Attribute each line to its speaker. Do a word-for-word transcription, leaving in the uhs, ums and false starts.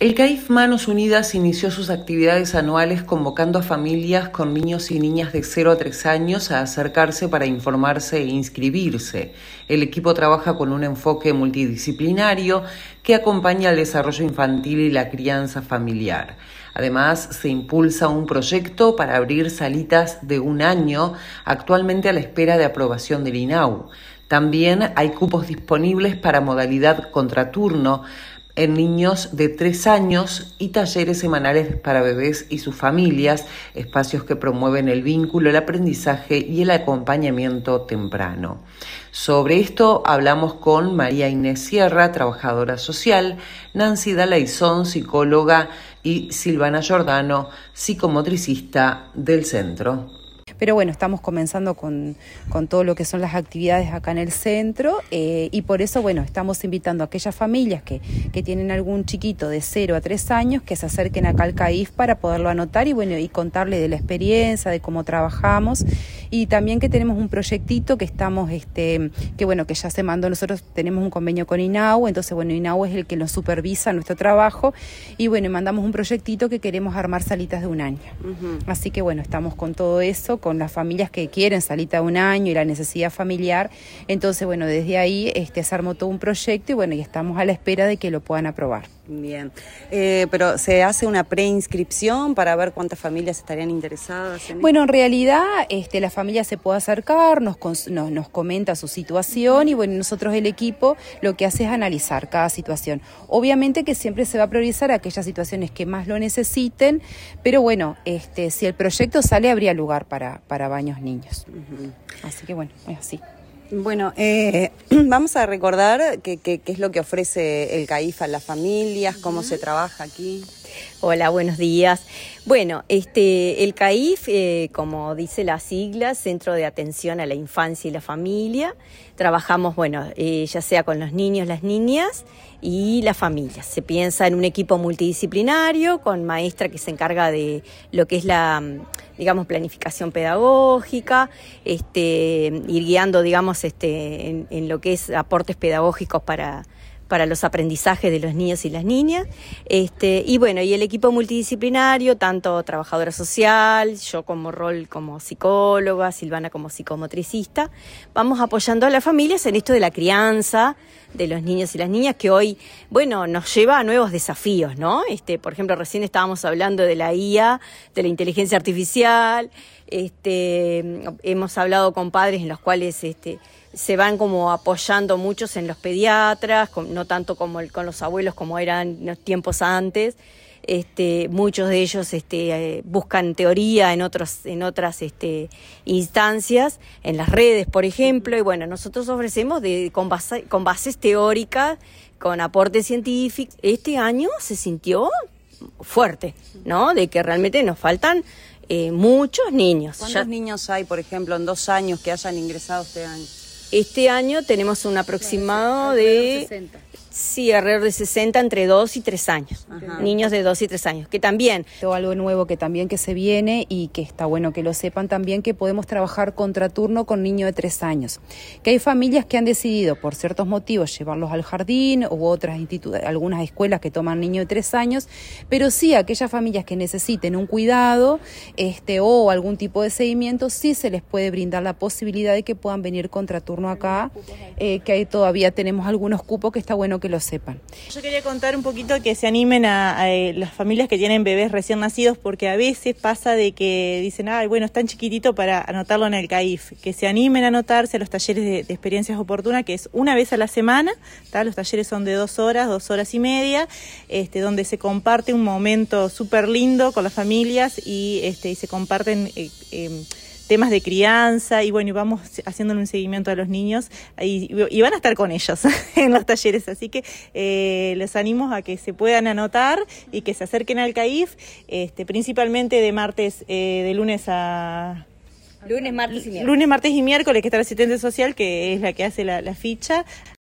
Speaker 1: El CAIF Manos Unidas inició sus actividades anuales convocando a familias con niños y niñas de cero a tres años a acercarse para informarse e inscribirse. El equipo trabaja con un enfoque multidisciplinario que acompaña al desarrollo infantil y la crianza familiar. Además, se impulsa un proyecto para abrir salitas de un año, actualmente a la espera de aprobación del I N A U. También hay cupos disponibles para modalidad contraturno en niños de tres años y talleres semanales para bebés y sus familias, espacios que promueven el vínculo, el aprendizaje y el acompañamiento temprano. Sobre esto hablamos con María Inés Sierra, trabajadora social, Nancy Dalaizón, psicóloga, y Silvana Giordano, psicomotricista del centro.
Speaker 2: Pero bueno, estamos comenzando con, con todo lo que son las actividades acá en el centro eh, y por eso, bueno, estamos invitando a aquellas familias que, que tienen algún chiquito de cero a tres años que se acerquen acá al CAIF para poderlo anotar y bueno, y contarle de la experiencia, de cómo trabajamos y también que tenemos un proyectito que estamos, este, que bueno, que ya se mandó, nosotros tenemos un convenio con I N A U, entonces bueno, I N A U es el que nos supervisa nuestro trabajo y bueno, mandamos un proyectito que queremos armar salitas de un año. Uh-huh. Así que bueno, estamos con todo eso, con las familias que quieren salita de un año y la necesidad familiar, entonces bueno, desde ahí este, se armó todo un proyecto y bueno, y estamos a la espera de que lo puedan aprobar.
Speaker 3: Bien, eh, pero ¿se hace una preinscripción para ver cuántas familias estarían interesadas en
Speaker 2: Bueno, en realidad este, la familia se puede acercar, nos, nos, nos comenta su situación y bueno, nosotros el equipo lo que hace es analizar cada situación. Obviamente que siempre se va a priorizar aquellas situaciones que más lo necesiten, pero bueno, este, si el proyecto sale habría lugar para, para baños niños. Uh-huh. Así que bueno, es así.
Speaker 3: Bueno, eh, vamos a recordar qué que, que es lo que ofrece el CAIF a las familias, cómo uh-huh. se trabaja aquí.
Speaker 4: Hola, buenos días. Bueno, este, el CAIF, eh, como dice la sigla, Centro de Atención a la Infancia y la Familia, trabajamos, bueno, eh, ya sea con los niños, las niñas y las familias. Se piensa en un equipo multidisciplinario con maestra que se encarga de lo que es la, digamos, planificación pedagógica, este, ir guiando, digamos, este, en, en lo que es aportes pedagógicos para para los aprendizajes de los niños y las niñas, este, y bueno, y el equipo multidisciplinario, tanto trabajadora social, yo como rol como psicóloga, Silvana como psicomotricista, vamos apoyando a las familias en esto de la crianza de los niños y las niñas, que hoy, bueno, nos lleva a nuevos desafíos, ¿no? Este, por ejemplo, recién estábamos hablando de la I A, de la inteligencia artificial, este, hemos hablado con padres en los cuales, este, se van como apoyando muchos en los pediatras, no tanto como el, con los abuelos como eran los tiempos antes. Este, muchos de ellos este, eh, buscan teoría en otros, en otras este, instancias, en las redes, por ejemplo, y bueno, nosotros ofrecemos de, con, base, con bases teóricas, con aportes científicos. Este año se sintió fuerte, ¿no? De que realmente nos faltan eh, muchos niños.
Speaker 3: ¿Cuántos
Speaker 4: ya,
Speaker 3: niños hay, por ejemplo, en dos años que hayan ingresado este año?
Speaker 4: Este año tenemos un aproximado de,
Speaker 2: sesenta.
Speaker 4: Sí, alrededor de sesenta entre dos y tres años. Ajá. Niños de dos y tres años, que también.
Speaker 2: Algo nuevo que también que se viene y que está bueno que lo sepan también, que podemos trabajar contraturno con niños de tres años. Que hay familias que han decidido por ciertos motivos llevarlos al jardín u otras institu- algunas escuelas que toman niños de tres años, pero sí aquellas familias que necesiten un cuidado este, o algún tipo de seguimiento, sí se les puede brindar la posibilidad de que puedan venir contraturno acá, eh, que ahí todavía tenemos algunos cupos que está bueno que lo sepan.
Speaker 5: Yo quería contar un poquito que se animen a, a, a las familias que tienen bebés recién nacidos, porque a veces pasa de que dicen, ay, bueno, es tan chiquitito para anotarlo en el CAIF, que se animen a anotarse a los talleres de, de experiencias oportunas, que es una vez a la semana, ¿tá? Los talleres son de dos horas, dos horas y media, este, donde se comparte un momento súper lindo con las familias y, este, y se comparten eh, eh, temas de crianza y bueno, y vamos haciéndole un seguimiento a los niños y, y van a estar con ellos en los talleres, así que eh, les animo a que se puedan anotar y que se acerquen al CAIF, este, principalmente de martes, eh, de lunes a...
Speaker 4: Lunes, martes y miércoles.
Speaker 5: Lunes, martes y miércoles, que está la asistente social, que es la que hace la, la ficha.